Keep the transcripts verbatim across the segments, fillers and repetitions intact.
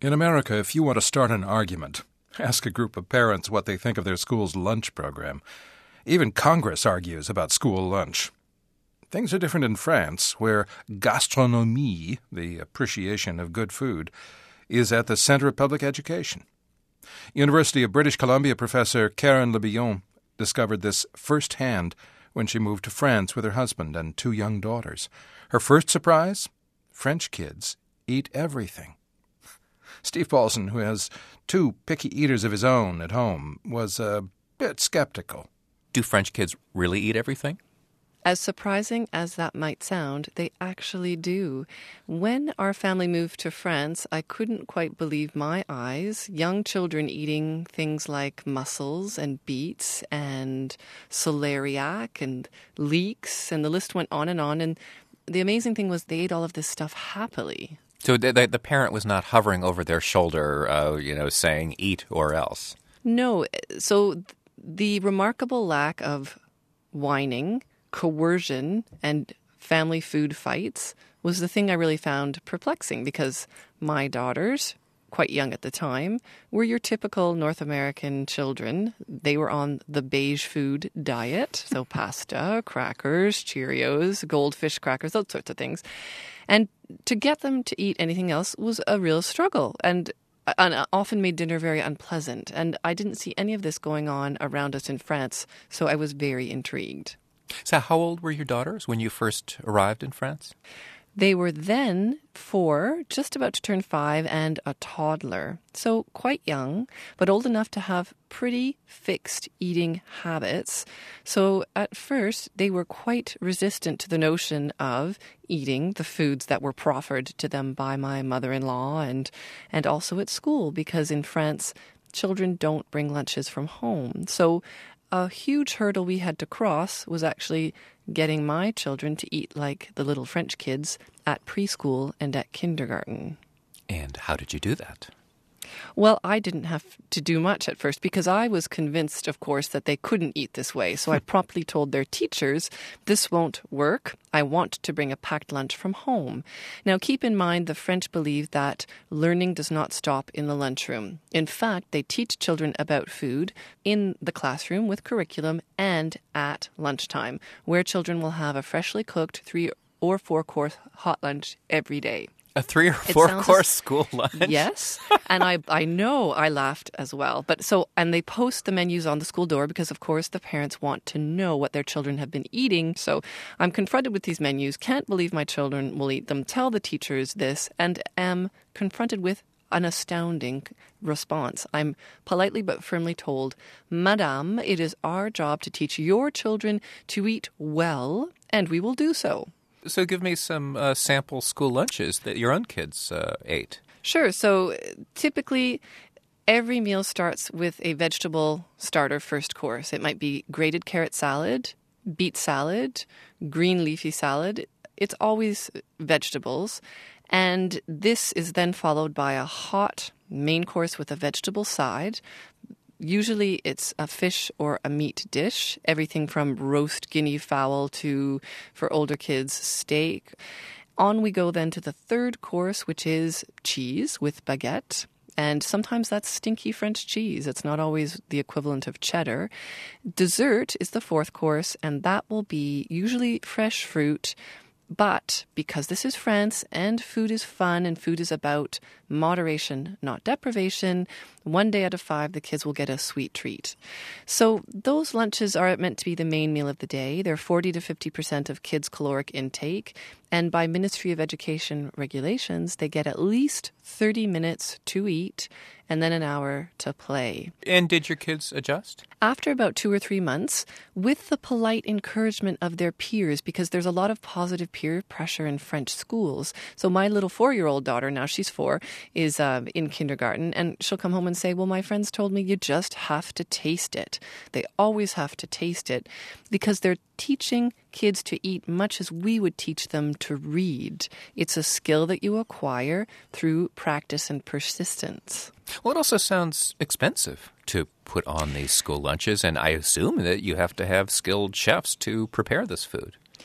In America, if you want to start an argument, ask a group of parents what they think of their school's lunch program. Even Congress argues about school lunch. Things are different in France, where gastronomie, the appreciation of good food, is at the center of public education. University of British Columbia professor Karen Le Bihan discovered this firsthand when she moved to France with her husband and two young daughters. Her first surprise? French kids eat everything. Steve Paulson, who has two picky eaters of his own at home, was a bit skeptical. Do French kids really eat everything? As surprising as that might sound, they actually do. When our family moved to France, I couldn't quite believe my eyes. Young children eating things like mussels and beets and celeriac and leeks, and the list went on and on. And the amazing thing was they ate all of this stuff happily. So the, the, the parent was not hovering over their shoulder, uh, you know, saying, eat or else. No. So the remarkable lack of whining, coercion, and family food fights was the thing I really found perplexing, because my daughters, quite young at the time, were your typical North American children. They were on the beige food diet, so pasta, crackers, Cheerios, goldfish crackers, those sorts of things. And to get them to eat anything else was a real struggle, and and often made dinner very unpleasant. And I didn't see any of this going on around us in France, so I was very intrigued. So how old were your daughters when you first arrived in France? They were then four, just about to turn five, and a toddler. So quite young, but old enough to have pretty fixed eating habits. So at first, they were quite resistant to the notion of eating the foods that were proffered to them by my mother-in-law and, and also at school, because in France, children don't bring lunches from home. So a huge hurdle we had to cross was actually getting my children to eat like the little French kids at preschool and at kindergarten. And how did you do that? Well, I didn't have to do much at first, because I was convinced, of course, that they couldn't eat this way. So I promptly told their teachers, this won't work. I want to bring a packed lunch from home. Now, keep in mind, the French believe that learning does not stop in the lunchroom. In fact, they teach children about food in the classroom with curriculum and at lunchtime, where children will have a freshly cooked three or four course hot lunch every day. A three or four course school lunch? Yes. And I I know I laughed as well. But so, and they post the menus on the school door because, of course, the parents want to know what their children have been eating. So I'm confronted with these menus, can't believe my children will eat them, tell the teachers this, and am confronted with an astounding response. I'm politely but firmly told, Madame, it is our job to teach your children to eat well, and we will do so. So give me some uh, sample school lunches that your own kids uh, ate. Sure. So typically, every meal starts with a vegetable starter first course. It might be grated carrot salad, beet salad, green leafy salad. It's always vegetables. And this is then followed by a hot main course with a vegetable side. Usually it's a fish or a meat dish, everything from roast guinea fowl to, for older kids, steak. On we go then to the third course, which is cheese with baguette. And sometimes that's stinky French cheese. It's not always the equivalent of cheddar. Dessert is the fourth course, and that will be usually fresh fruit. But because this is France and food is fun and food is about moderation, not deprivation, one day out of five, the kids will get a sweet treat. So those lunches are meant to be the main meal of the day. They're forty to fifty percent of kids' caloric intake. And by Ministry of Education regulations, they get at least thirty minutes to eat and then an hour to play. And did your kids adjust? After about two or three months, with the polite encouragement of their peers, because there's a lot of positive peer pressure in French schools. So my little four-year-old daughter, now she's four, is uh, in kindergarten, and she'll come home and say, well, my friends told me you just have to taste it. They always have to taste it, because they're teaching kids to eat much as we would teach them to read. It's a skill that you acquire through practice and persistence. Well, it also sounds expensive to put on these school lunches, and I assume that you have to have skilled chefs to prepare this food.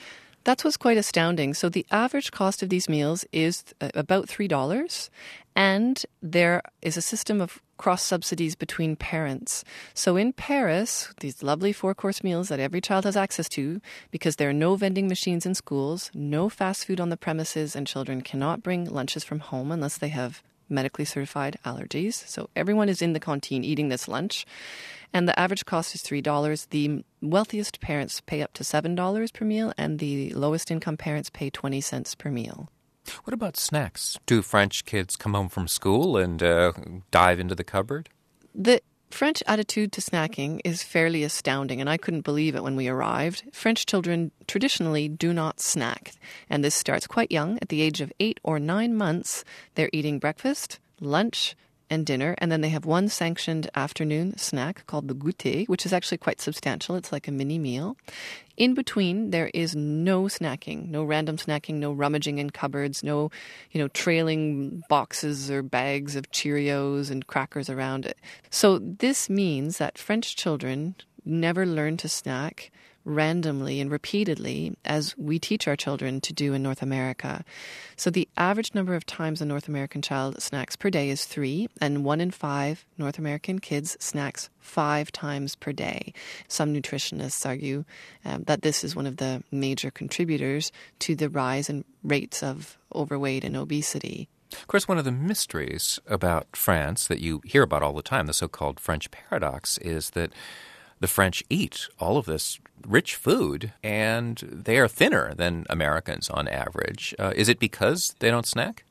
That's what's quite astounding. So the average cost of these meals is uh, about three dollars, and there is a system of cross-subsidies between parents. So in Paris, these lovely four-course meals that every child has access to, because there are no vending machines in schools, no fast food on the premises, and children cannot bring lunches from home unless they have medically certified allergies. So everyone is in the canteen eating this lunch. And the average cost is three dollars. The wealthiest parents pay up to seven dollars per meal, and the lowest income parents pay twenty cents per meal. What about snacks? Do French kids come home from school and uh, dive into the cupboard? The French attitude to snacking is fairly astounding, and I couldn't believe it when we arrived. French children traditionally do not snack, and this starts quite young. At the age of eight or nine months, they're eating breakfast, lunch, and dinner, and then they have one sanctioned afternoon snack called the goûter, which is actually quite substantial. It's like a mini meal. In between, there is no snacking, no random snacking, no rummaging in cupboards, no, you know, trailing boxes or bags of Cheerios and crackers around it. So this means that French children never learn to snack randomly and repeatedly as we teach our children to do in North America. So the average number of times a North American child snacks per day is three, and one in five North American kids snacks five times per day. Some nutritionists argue um, that this is one of the major contributors to the rise in rates of overweight and obesity. Of course, one of the mysteries about France that you hear about all the time, the so-called French paradox, is that the French eat all of this rich food, and they are thinner than Americans on average. Uh, is it because they don't snack?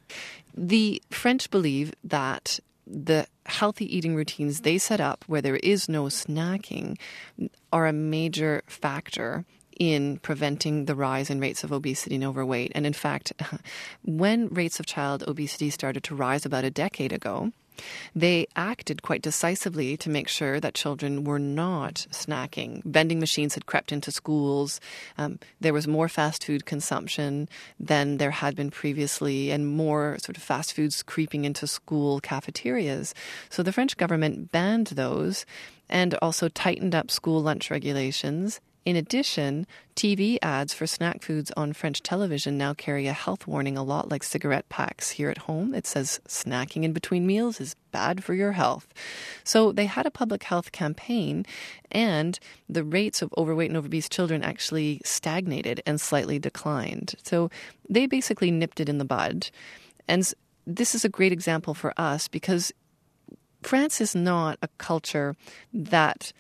The French believe that the healthy eating routines they set up, where there is no snacking, are a major factor in preventing the rise in rates of obesity and overweight. And in fact, when rates of child obesity started to rise about a decade ago, they acted quite decisively to make sure that children were not snacking. Vending machines had crept into schools. Um, there was more fast food consumption than there had been previously, and more sort of fast foods creeping into school cafeterias. So the French government banned those and also tightened up school lunch regulations. In addition, T V ads for snack foods on French television now carry a health warning, a lot like cigarette packs here at home. It says snacking in between meals is bad for your health. So they had a public health campaign, and the rates of overweight and obese children actually stagnated and slightly declined. So they basically nipped it in the bud. And this is a great example for us because France is not a culture that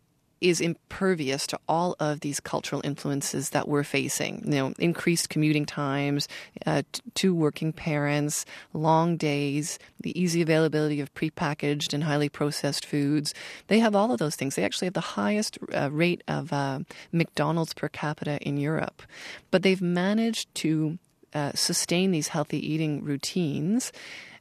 is impervious to all of these cultural influences that we're facing. You know, increased commuting times, uh, t- two working parents, long days, the easy availability of prepackaged and highly processed foods. They have all of those things. They actually have the highest uh, rate of uh, McDonald's per capita in Europe. But they've managed to uh, sustain these healthy eating routines,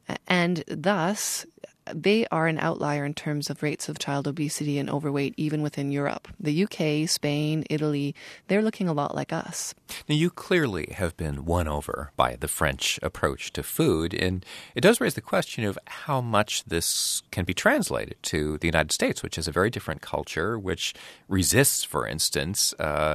and thus they are an outlier in terms of rates of child obesity and overweight, even within Europe. The U K, Spain, Italy, they're looking a lot like us. Now, you clearly have been won over by the French approach to food, and it does raise the question of how much this can be translated to the United States, which is a very different culture, which resists, for instance, uh,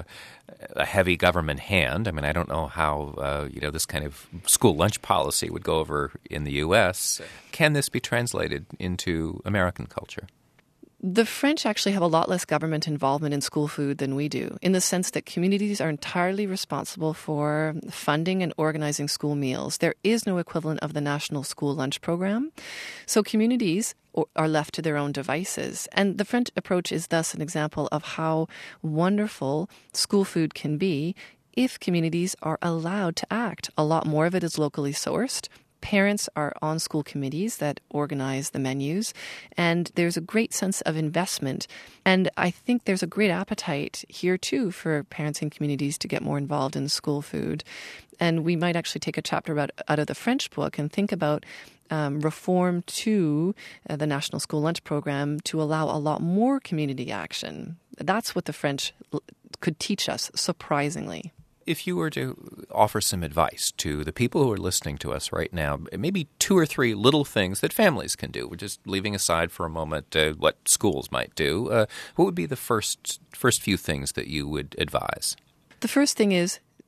a heavy government hand. I mean, I don't know how, uh, you know, this kind of school lunch policy would go over in the U S. Can this be translated into American culture? The French actually have a lot less government involvement in school food than we do, in the sense that communities are entirely responsible for funding and organizing school meals. There is no equivalent of the National School Lunch Program. So communities are left to their own devices. And the French approach is thus an example of how wonderful school food can be if communities are allowed to act. A lot more of it is locally sourced. Parents are on school committees that organize the menus, and there's a great sense of investment. And I think there's a great appetite here, too, for parents and communities to get more involved in school food. And we might actually take a chapter about, out of the French book and think about um, reform to uh, the National School Lunch Program to allow a lot more community action. That's what the French l- could teach us, surprisingly. If you were to offer some advice to the people who are listening to us right now, maybe two or three little things that families can do, we're just leaving aside for a moment uh, what schools might do, uh, what would be the first first few things that you would advise? The first thing is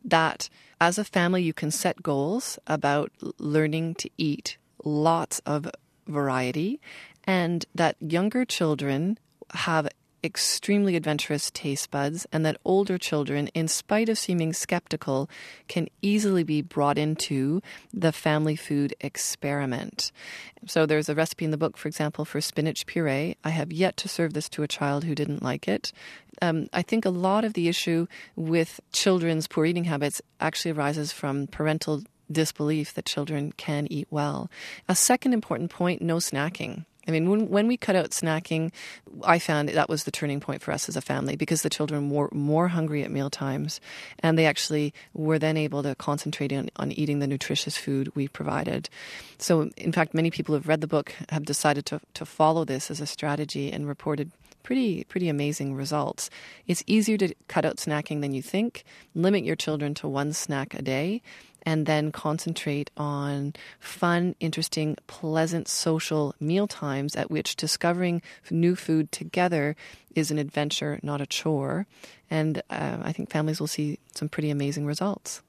that as a family you can set goals about learning to eat lots of variety, and that younger children have extremely adventurous taste buds, and that older children, in spite of seeming skeptical, can easily be brought into the family food experiment. So there's a recipe in the book, for example, for spinach puree. I have yet to serve this to a child who didn't like it. Um, I think a lot of the issue with children's poor eating habits actually arises from parental disbelief that children can eat well. A second important point, no snacking. I mean, when, when we cut out snacking, I found that was the turning point for us as a family, because the children were more hungry at meal times, and they actually were then able to concentrate on, on eating the nutritious food we provided. So, in fact, many people who have read the book have decided to, to follow this as a strategy and reported pretty pretty amazing results. It's easier to cut out snacking than you think. Limit your children to one snack a day, and then concentrate on fun, interesting, pleasant social meal times at which discovering new food together is an adventure, not a chore. And uh, I think families will see some pretty amazing results.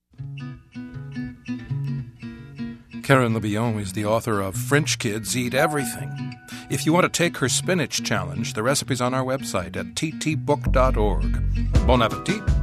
Karen LeBihan is the author of French Kids Eat Everything. If you want to take her spinach challenge, the recipe's on our website at t t book dot org. Bon appetit!